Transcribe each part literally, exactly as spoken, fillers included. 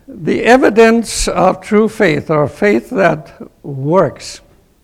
The evidence of true faith, or faith that works.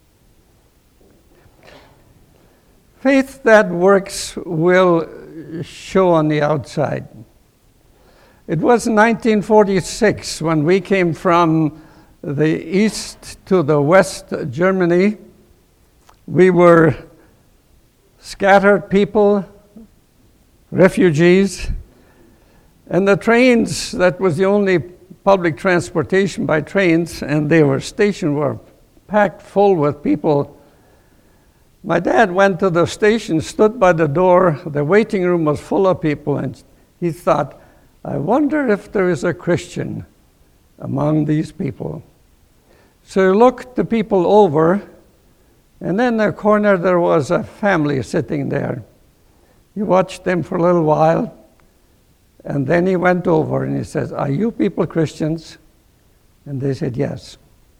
Faith that works will show on the outside. It was nineteen forty-six when we came from the east to the west Germany. We were scattered people, refugees, and the trains, that was the only public transportation by trains, and they were stationed, were packed full with people. My dad went to the station, stood by the door. The waiting room was full of people, and he thought, I wonder if there is a Christian among these people. So he looked the people over, and in the corner there was a family sitting there. He watched them for a little while, and then he went over and he says, are you people Christians? And they said, yes.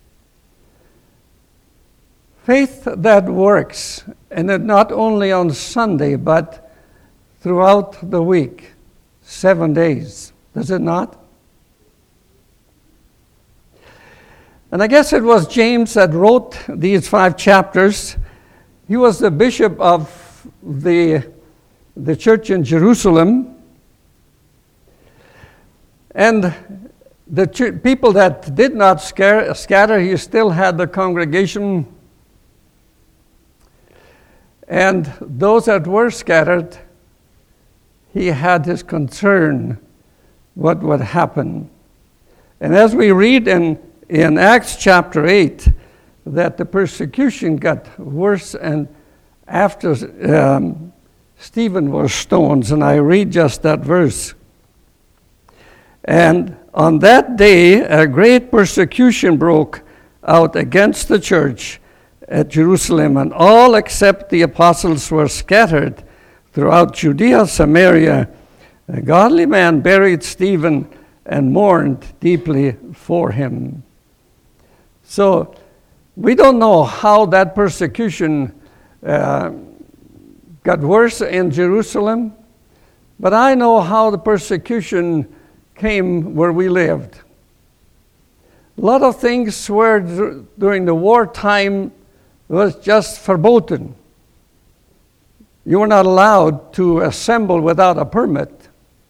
Faith that works, and it not only on Sunday, but throughout the week, seven days. Does it not? And I guess it was James that wrote these five chapters. He was the bishop of the, the church in Jerusalem. And the ch- people that did not scare, scatter, he still had the congregation. And those that were scattered, he had his concern what would happen. And as we read in, in Acts chapter eight, that the persecution got worse, and after um, Stephen was stoned, and I read just that verse. And on that day, a great persecution broke out against the church at Jerusalem, and all except the apostles were scattered throughout Judea, Samaria. A godly man buried Stephen and mourned deeply for him. So we don't know how that persecution uh, got worse in Jerusalem, but I know how the persecution came where we lived. A lot of things were d- during the wartime was just verboten. You were not allowed to assemble without a permit.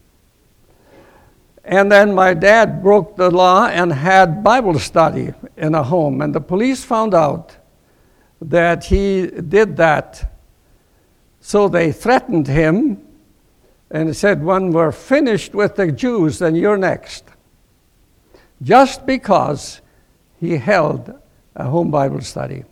And then my dad broke the law and had Bible study in a home, and the police found out that he did that. So they threatened him and said, when we're finished with the Jews, then you're next. Just because he held a home Bible study.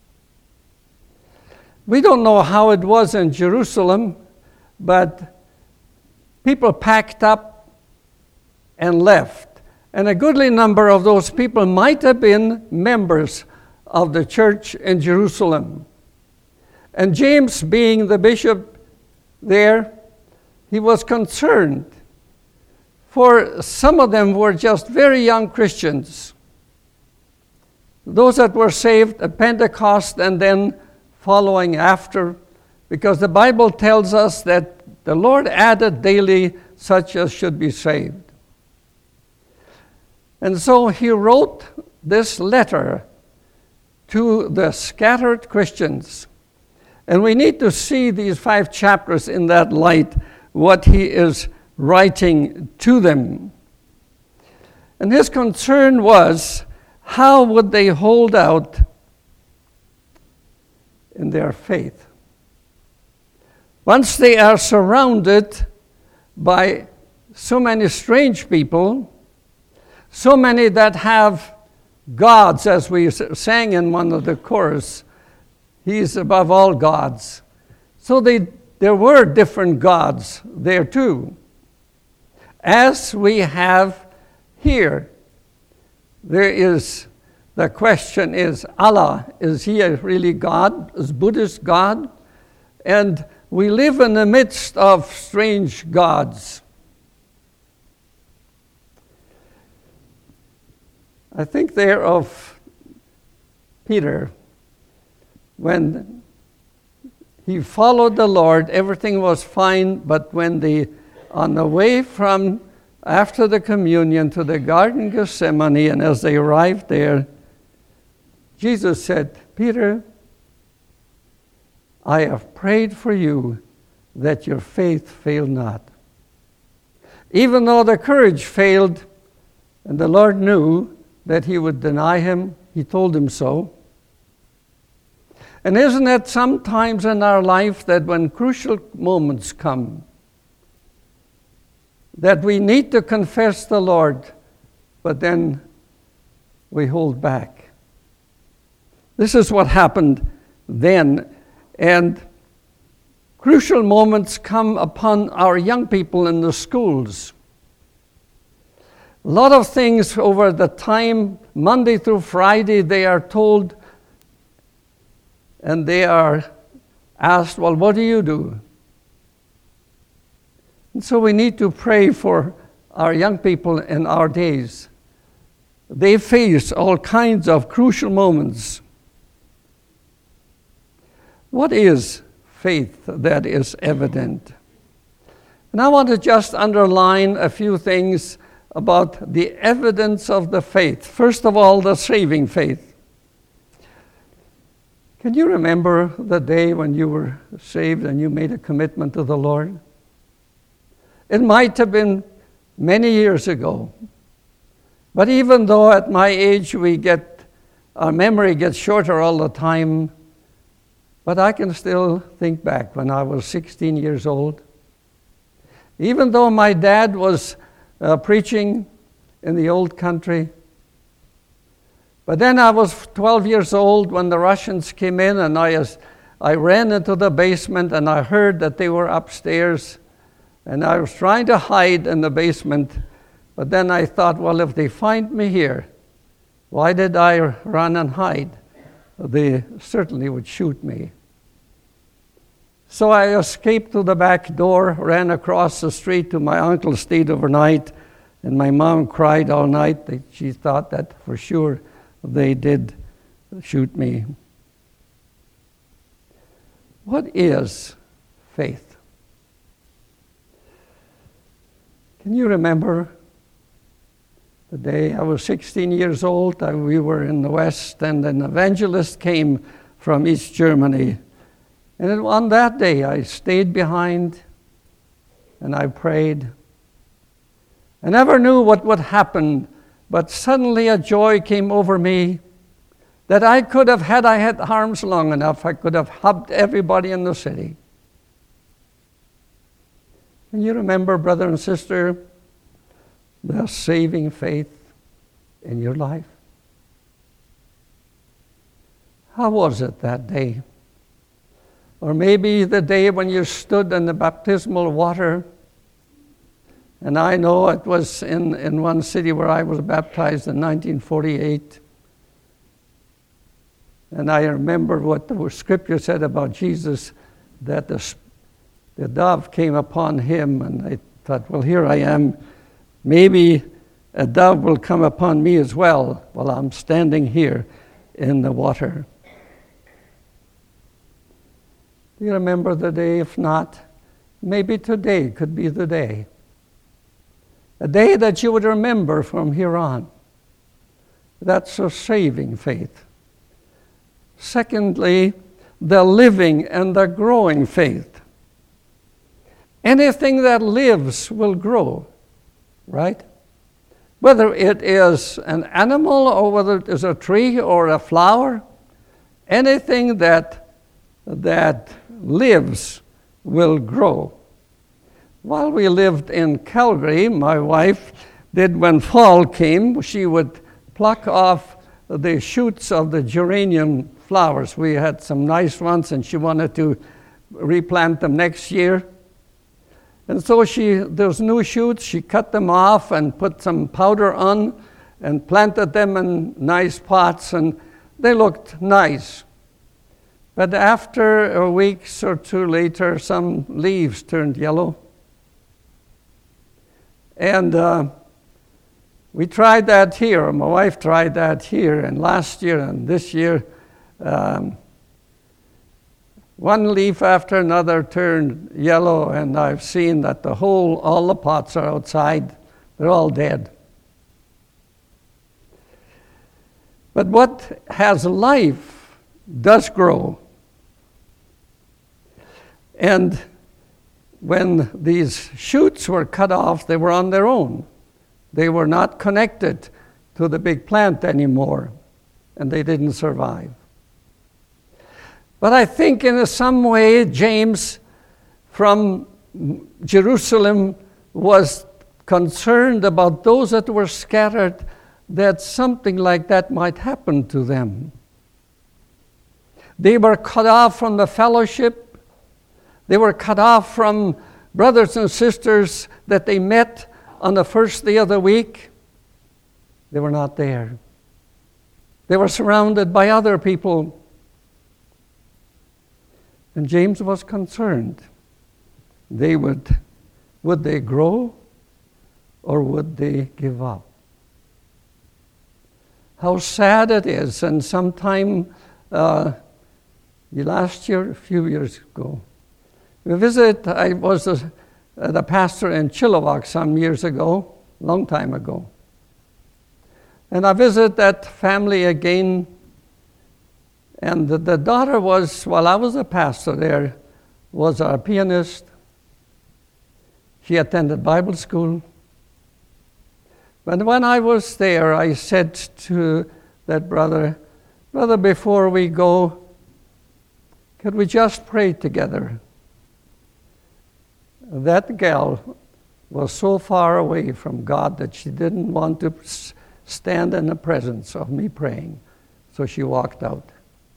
We don't know how it was in Jerusalem, but people packed up and left. And a goodly number of those people might have been members of the church in Jerusalem. And James, being the bishop there, he was concerned, for some of them were just very young Christians. Those that were saved at Pentecost and then following after, because the Bible tells us that the Lord added daily such as should be saved. And so he wrote this letter to the scattered Christians. And we need to see these five chapters in that light, what he is writing to them. And his concern was, how would they hold out in their faith? Once they are surrounded by so many strange people, so many that have gods, as we sang in one of the chorus, he is above all gods. So they there were different gods there too. As we have here, there is, the question is, Allah, is he a really God? Is Buddhist God? And we live in the midst of strange gods. I think there of Peter, when he followed the Lord, everything was fine, but when they, on the way from after the communion to the Garden of Gethsemane, and as they arrived there, Jesus said, Peter, I have prayed for you that your faith fail not. Even though the courage failed, and the Lord knew that he would deny him, he told him so. And isn't it sometimes in our life that when crucial moments come, that we need to confess the Lord, but then we hold back? This is what happened then. And crucial moments come upon our young people in the schools. A lot of things over the time, Monday through Friday, they are told and they are asked, well, what do you do? And so we need to pray for our young people in our days. They face all kinds of crucial moments. What is faith that is evident? And I want to just underline a few things about the evidence of the faith. First of all, the saving faith. Can you remember the day when you were saved and you made a commitment to the Lord? It might have been many years ago. But even though at my age we get, our memory gets shorter all the time, but I can still think back when I was sixteen years old. Even though my dad was uh, preaching in the old country, but then I was twelve years old when the Russians came in, and I, I ran into the basement and I heard that they were upstairs, and I was trying to hide in the basement, but then I thought, well, if they find me here, why did I run and hide? They certainly would shoot me. So I escaped to the back door, ran across the street to my uncle, stayed overnight, and my mom cried all night. She thought that for sure they did shoot me. What is faith? Can you remember the day I was sixteen years old? I, we were in the West, and an evangelist came from East Germany. And on that day, I stayed behind and I prayed. I never knew what would happen, but suddenly a joy came over me that I could have, had I had arms long enough, I could have hugged everybody in the city. Can you remember, brother and sister, the saving faith in your life? How was it that day? Or maybe the day when you stood in the baptismal water. And I know it was in, in one city where I was baptized in nineteen forty-eight. And I remember what the scripture said about Jesus, that the, the dove came upon him. And I thought, well, here I am. Maybe a dove will come upon me as well while I'm standing here in the water. Do you remember the day? If not, maybe today could be the day. A day that you would remember from here on. That's a saving faith. Secondly, the living and the growing faith. Anything that lives will grow, right? Whether it is an animal or whether it is a tree or a flower, anything that, that lives will grow. While we lived in Calgary, my wife did, when fall came, she would pluck off the shoots of the geranium flowers. We had some nice ones, and she wanted to replant them next year. And so she, those new shoots, she cut them off and put some powder on and planted them in nice pots, and they looked nice. But after a week or two later, some leaves turned yellow. And uh, we tried that here. My wife tried that here, and last year and this year, um, one leaf after another turned yellow, and I've seen that the whole, all the pots are outside. They're all dead. But what has life does grow. And when these shoots were cut off, they were on their own. They were not connected to the big plant anymore, and they didn't survive. But I think in some way, James from Jerusalem was concerned about those that were scattered, that something like that might happen to them. They were cut off from the fellowship. They were cut off from brothers and sisters that they met on the first day of the week. They were not there. They were surrounded by other people. And James was concerned. They would, would they grow or would they give up? How sad it is. And sometime uh, last year, a few years ago, we visited, I was a, the pastor in Chilliwack some years ago, long time ago. And I visited that family again. And the, the daughter was, while I was a pastor there, was a pianist. She attended Bible school. But when I was there, I said to that brother, brother, before we go, could we just pray together? That gal was so far away from God that she didn't want to stand in the presence of me praying. So she walked out.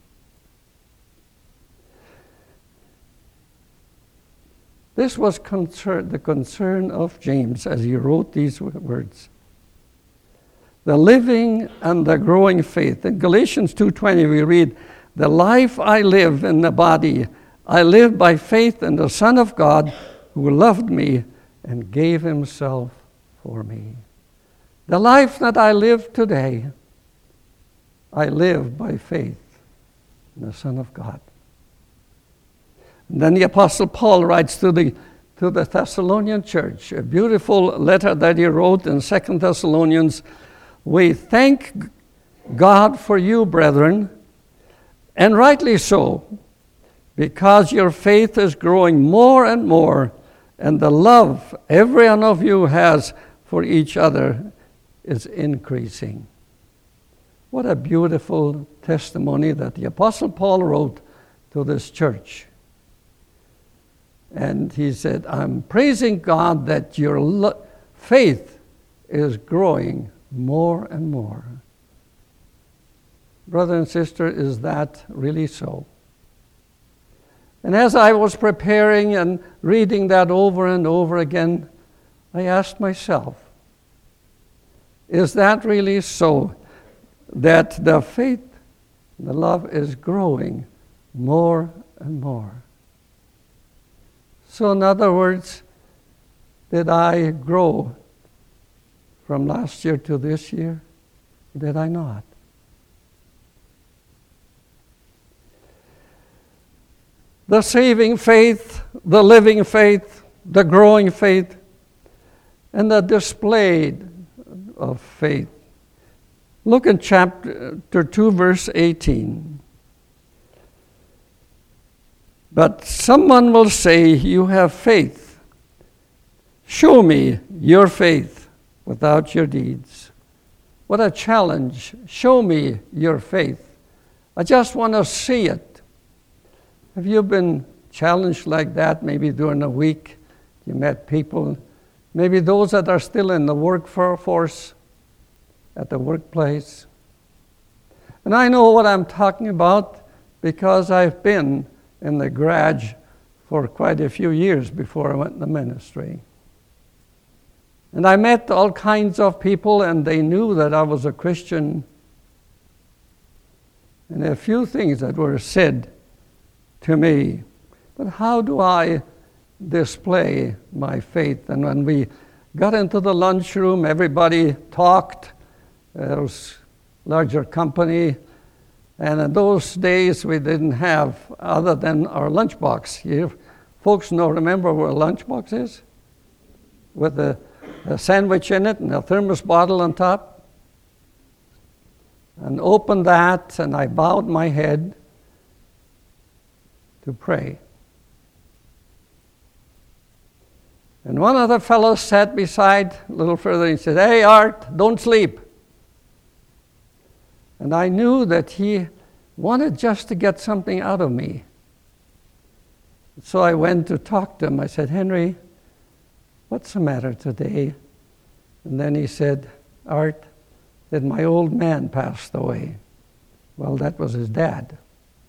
This was concern, the concern of James as he wrote these words. The living and the growing faith. In Galatians two twenty we read, the life I live in the body, I live by faith in the Son of God who loved me and gave himself for me. The life that I live today, I live by faith in the Son of God. And then the Apostle Paul writes to the, to the Thessalonian church, a beautiful letter that he wrote in Second Thessalonians. We thank God for you, brethren, and rightly so, because your faith is growing more and more, and the love every one of you has for each other is increasing. What a beautiful testimony that the Apostle Paul wrote to this church. And he said, I'm praising God that your lo- faith is growing more and more. Brother and sister, is that really so? And as I was preparing and reading that over and over again, I asked myself, is that really so? That the faith, the love is growing more and more. So in other words, did I grow from last year to this year? Did I not? The saving faith, the living faith, the growing faith, and the display of faith. Look in chapter two, verse eighteen. But someone will say, you have faith. Show me your faith without your deeds. What a challenge. Show me your faith. I just want to see it. Have you been challenged like that? Maybe during the week you met people, maybe those that are still in the workforce, at the workplace. And I know what I'm talking about because I've been in the garage for quite a few years before I went in the ministry. And I met all kinds of people, and they knew that I was a Christian. And a few things that were said to me. But how do I display my faith? And when we got into the lunchroom, everybody talked. There was larger company. And in those days, we didn't have other than our lunchbox. You folks know, remember where a lunchbox is? With the a sandwich in it and a thermos bottle on top. And opened that, and I bowed my head to pray. And one of the fellows sat beside a little further, and he said, "Hey, Art, don't sleep." And I knew that he wanted just to get something out of me. So I went to talk to him. I said, "Henry, what's the matter today?" And then he said, "Art, that my old man passed away." Well, that was his dad.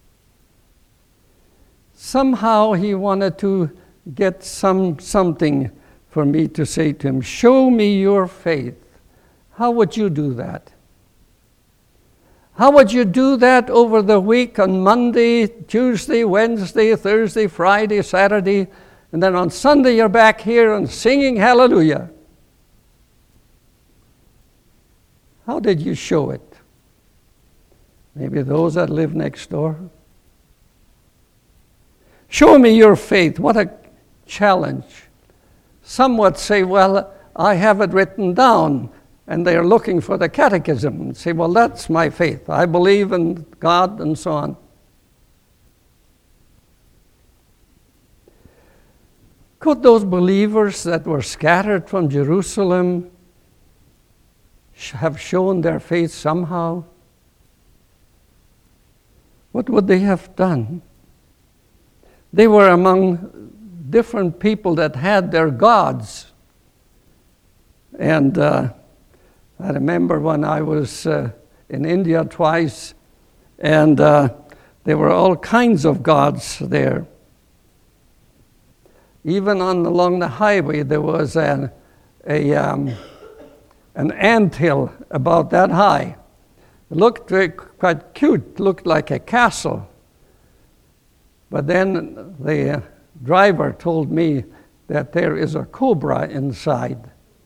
Somehow he wanted to get some something for me to say to him. "Show me your faith." How would you do that? How would you do that over the week on Monday, Tuesday, Wednesday, Thursday, Friday, Saturday, and then on Sunday you're back here and singing hallelujah? How did you show it? Maybe those that live next door? Show me your faith. What a challenge. Some would say, "Well, I have it written down," and they're looking for the catechism and say, "Well, that's my faith. I believe in God," and so on. Could those believers that were scattered from Jerusalem have shown their faith somehow? What would they have done? They were among different people that had their gods. And uh, I remember when I was uh, in India twice, and uh, there were all kinds of gods there. Even on along the highway, there was an, a, um, an anthill about that high. It looked very, quite cute, looked like a castle. But then the driver told me that there is a cobra inside.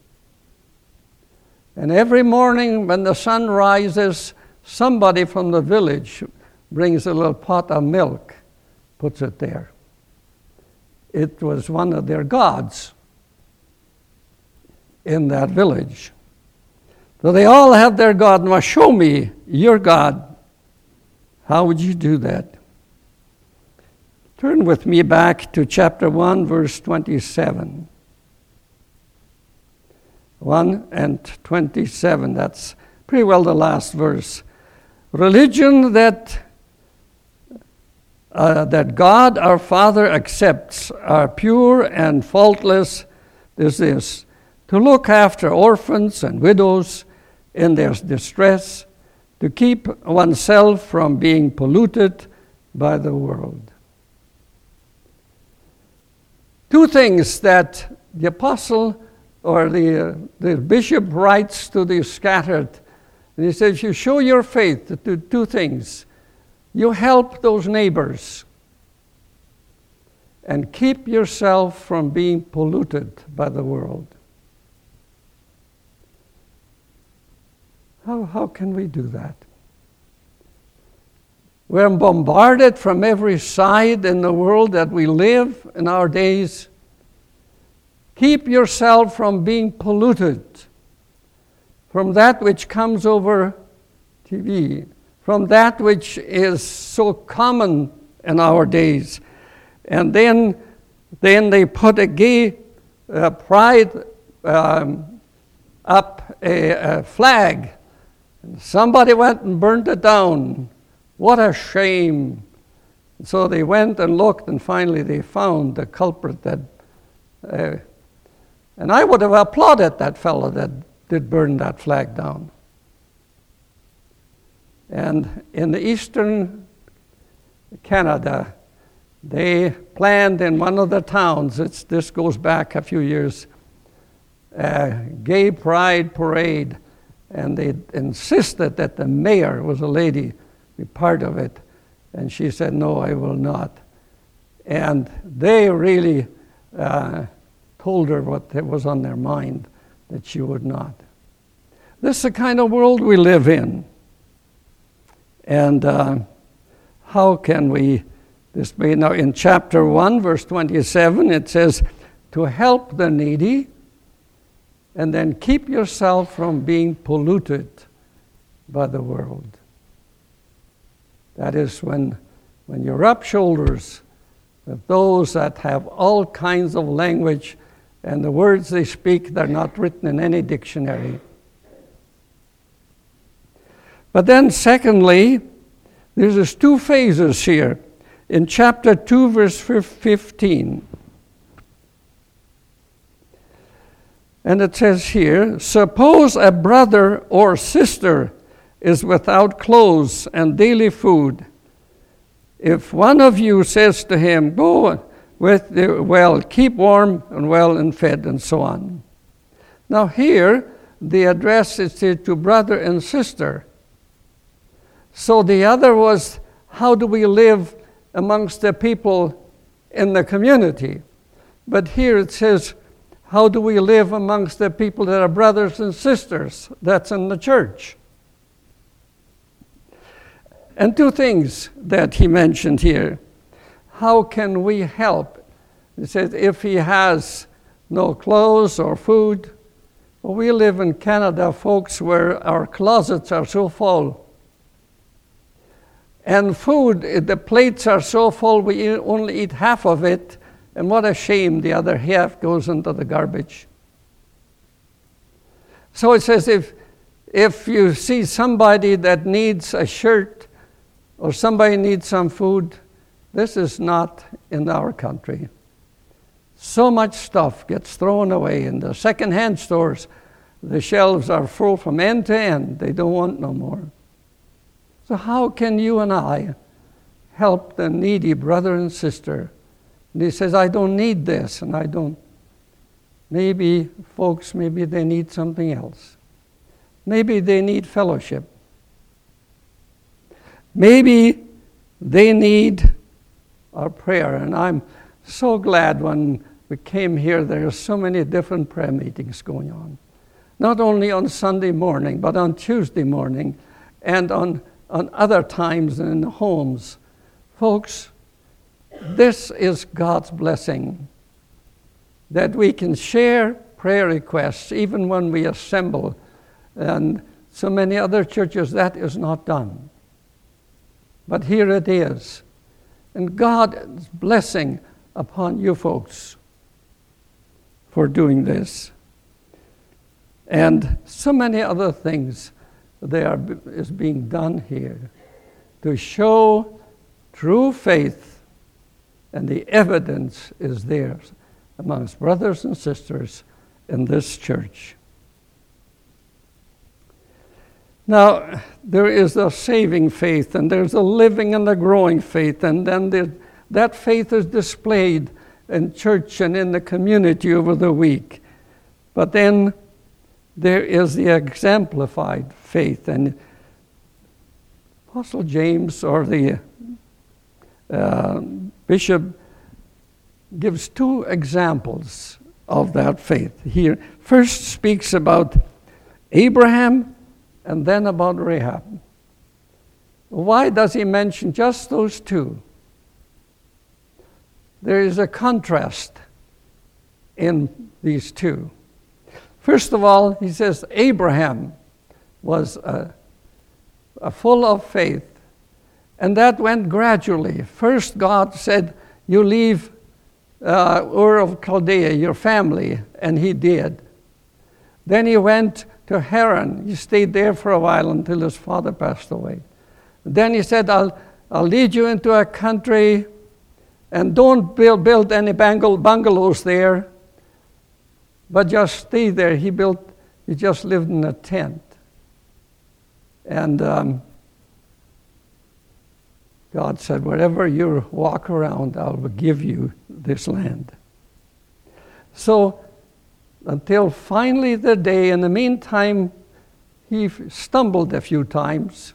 And every morning when the sun rises, somebody from the village brings a little pot of milk, puts it there. It was one of their gods in that village. So they all have their God. Now show me your God. How would you do that? Turn with me back to chapter one, verse twenty-seven. one and twenty-seven, that's pretty well the last verse. Religion that uh, that God our Father accepts are pure and faultless is this: to look after orphans and widows in their distress, to keep oneself from being polluted by the world. Two things that the apostle or the, uh, the bishop writes to the scattered. And he says, you show your faith to do two things. You help those neighbors and keep yourself from being polluted by the world. How, how can we do that? We're bombarded from every side in the world that we live in our days. Keep yourself from being polluted from that which comes over T V, from that which is so common in our days. And then, then they put a gay uh, pride um, up a, a flag. And somebody went and burned it down. What a shame. So they went and looked, and finally they found the culprit that uh, and I would have applauded that fellow that did burn that flag down. And in the eastern Canada, they planned in one of the towns, it's, this goes back a few years, a gay pride parade, and they insisted that the mayor was a lady, be part of it. And she said, no, I will not. And they really uh, told her what was on their mind, that she would not. This is the kind of world we live in. And uh, how can we this be? Now in chapter one, verse twenty-seven, it says, to help the needy and then keep yourself from being polluted by the world. That is when, when you rub shoulders with those that have all kinds of language, and the words they speak, they're not written in any dictionary. But then secondly, there's two phases here. In chapter two, verse fifteen. And it says here, suppose a brother or sister is without clothes and daily food. If one of you says to him, go with the well, keep warm and well and fed, and so on. Now here, the address is to brother and sister. So the other was, how do we live amongst the people in the community? But here it says, how do we live amongst the people that are brothers and sisters? That's in the church. And two things that he mentioned here. How can we help? He said, if he has no clothes or food. Well, we live in Canada, folks, where our closets are so full. And food, the plates are so full, we only eat half of it. And what a shame, the other half goes into the garbage. So it says, if, if you see somebody that needs a shirt or somebody needs some food, this is not in our country. So much stuff gets thrown away in the second-hand stores. The shelves are full from end to end. They don't want no more. So how can you and I help the needy brother and sister? And he says, I don't need this, and I don't. Maybe, folks, maybe they need something else. Maybe they need fellowship. Maybe they need our prayer. And I'm so glad when we came here, there are so many different prayer meetings going on. Not only on Sunday morning, but on Tuesday morning, and on, on other times in the homes. Folks, this is God's blessing, that we can share prayer requests even when we assemble. And so many other churches, that is not done. But here it is. And God's blessing upon you folks for doing this. And so many other things there is being done here to show true faith, and the evidence is there amongst brothers and sisters in this church. Now, there is a saving faith, and there's a living and a growing faith, and then there, that faith is displayed in church and in the community over the week. But then there is the exemplified faith, and Apostle James, or the uh, bishop, gives two examples of that faith. He first speaks about Abraham and then about Rahab. Why does he mention just those two? There is a contrast in these two. First of all, he says Abraham was a, a full of faith, and that went gradually. First, God said, you leave uh, Ur of Chaldea, your family, and he did. Then he went to Haran. He stayed there for a while until his father passed away. Then he said, I'll, I'll lead you into a country, and don't build, build any bungalows there, but just stay there. He built, he just lived in a tent. And um, God said, wherever you walk around, I will give you this land. So, until finally the day, in the meantime, he stumbled a few times.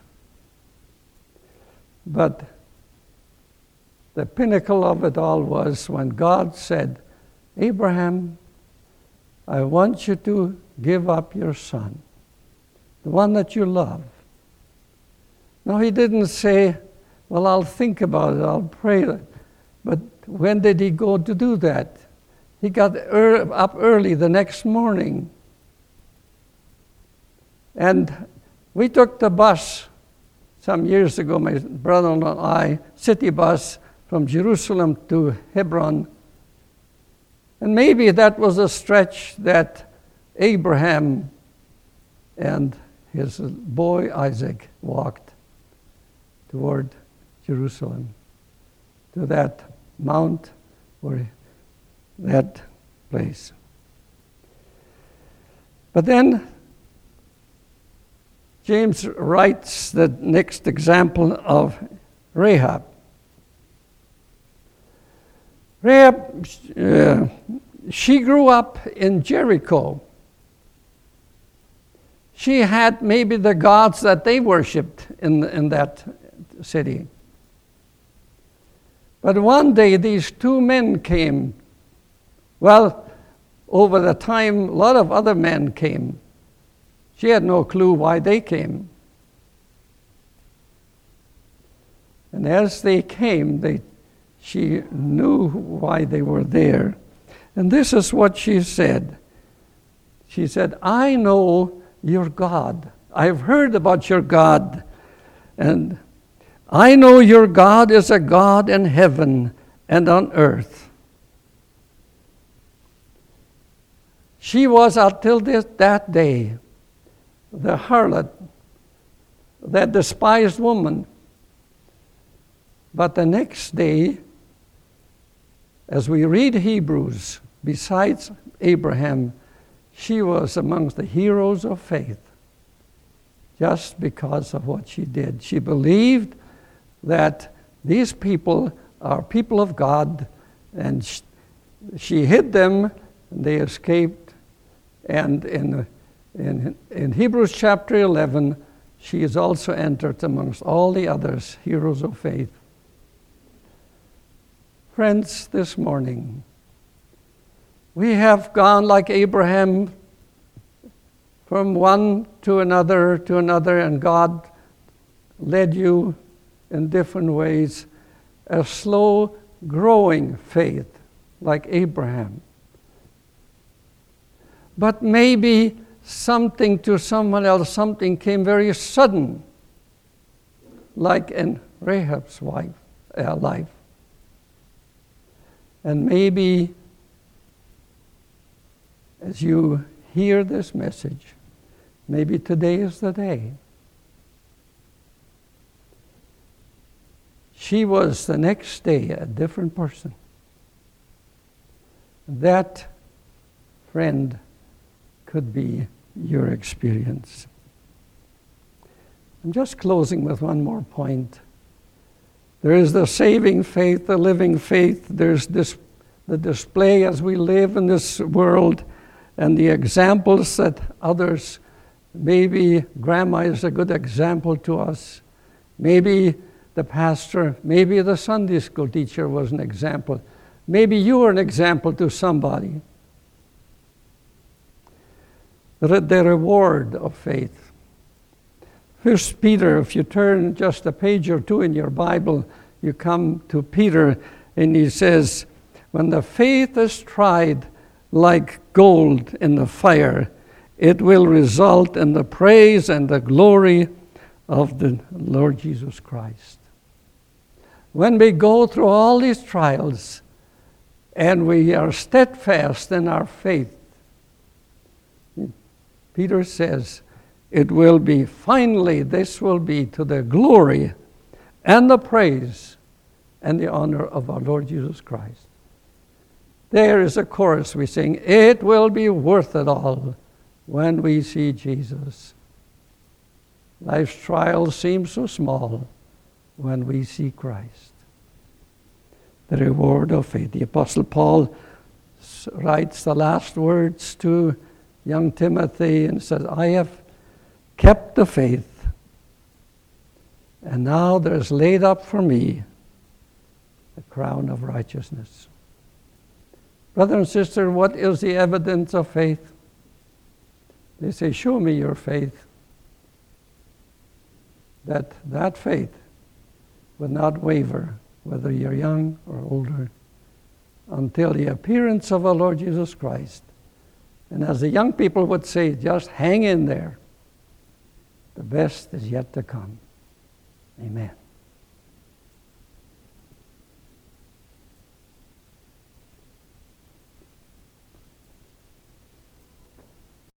But the pinnacle of it all was when God said, Abraham, I want you to give up your son, the one that you love. Now, he didn't say, well, I'll think about it, I'll pray. But when did he go to do that? He got up early the next morning, And we took the bus some years ago, my brother-in-law and I, city bus from Jerusalem to Hebron. And maybe that was a stretch that Abraham and his boy Isaac walked toward Jerusalem, to that mount or that place. But then James writes the next example of Rahab. Rahab, uh, she grew up in Jericho. She had maybe the gods that they worshipped in, in that city. But one day these two men came. Well, over the time, a lot of other men came. She had no clue why they came. And as they came, they, she knew why they were there. And this is what she said. She said, I know your God. I've heard about your God. And I know your God is a God in heaven and on earth. She was until this, that day the harlot, that despised woman. But the next day, as we read Hebrews, besides Abraham, she was amongst the heroes of faith just because of what she did. She believed that these people are people of God, and she, she hid them, and they escaped. And in, in, in Hebrews chapter eleven, she is also entered amongst all the others, heroes of faith. Friends, this morning, we have gone like Abraham from one to another to another, and God led you in different ways, a slow growing faith like Abraham. But maybe something to someone else, something came very sudden, like in Rahab's wife, uh, life. And maybe as you hear this message, maybe today is the day. She was the next day a different person. That, friend, could be your experience. I'm just closing with one more point. There is the saving faith, the living faith. There's this, the display as we live in this world, and the examples that others, maybe grandma is a good example to us. Maybe the pastor, maybe the Sunday school teacher was an example. Maybe you are an example to somebody. The, the reward of faith. First Peter, if you turn just a page or two in your Bible, you come to Peter, and he says, when the faith is tried like gold in the fire, it will result in the praise and the glory of the Lord Jesus Christ. When we go through all these trials and we are steadfast in our faith, Peter says, it will be, finally, this will be to the glory and the praise and the honor of our Lord Jesus Christ. There is a chorus we sing, it will be worth it all when we see Jesus. Life's trials seem so small when we see Christ. The reward of faith. The Apostle Paul writes the last words to young Timothy and says, I have kept the faith, and now there's laid up for me the crown of righteousness. Brother and sister, what is the evidence of faith? They say, show me your faith. That that faith will not waver, whether you're young or older, until the appearance of our Lord Jesus Christ. And as the young people would say, just hang in there. The best is yet to come. Amen.